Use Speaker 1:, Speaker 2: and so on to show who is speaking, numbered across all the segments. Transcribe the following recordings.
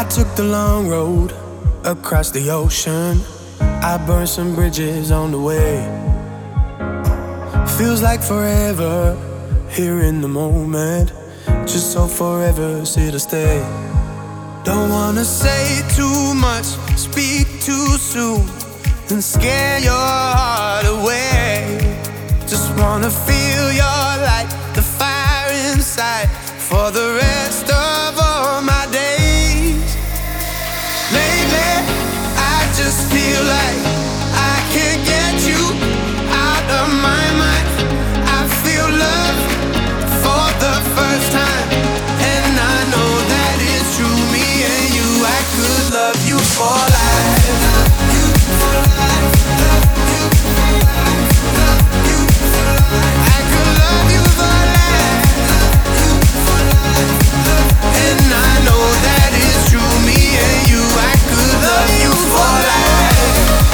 Speaker 1: took the long road across the ocean. I burned some bridges on the way. Feels like forever here in the moment, just so forever's here to stay. Don't wanna say too much, speak too soon, and scare your heart away. Just wanna feel your light, the fire inside, for the rest of all my days. Lately, I just feel like I can't get you out of my mind. I feel love for the first time, and I know that it's true. Me and you, I could love you for life. Love you for life. Love you for life. Love you for life. I could love you for life. Love you for life. And I know that it's true. Me and you, I could love you for life.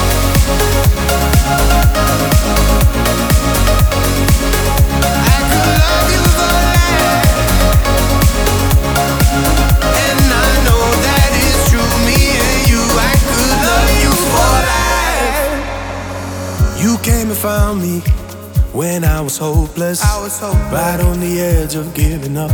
Speaker 1: I could love you for life. And I know that it's true. Me and you, I could love you for life. You came and found me when I was hopeless, right on the edge of giving up.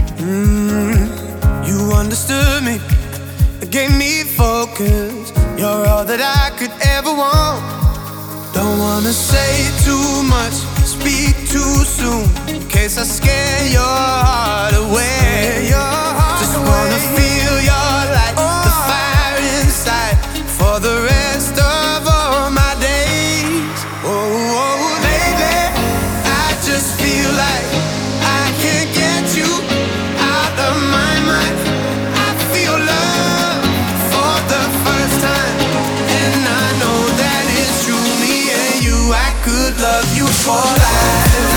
Speaker 1: You understood me, gave me focus. You're all that I could ever want. Don't wanna say too much, speak too soon, in case I scare your heart away. Just wanna feel your light, the fire inside, for the rest of all my days. Oh, baby, I just feel like I can't get you out of my mind. I feel love for the first time, and I know that it's true. Me and you, I could love you for life.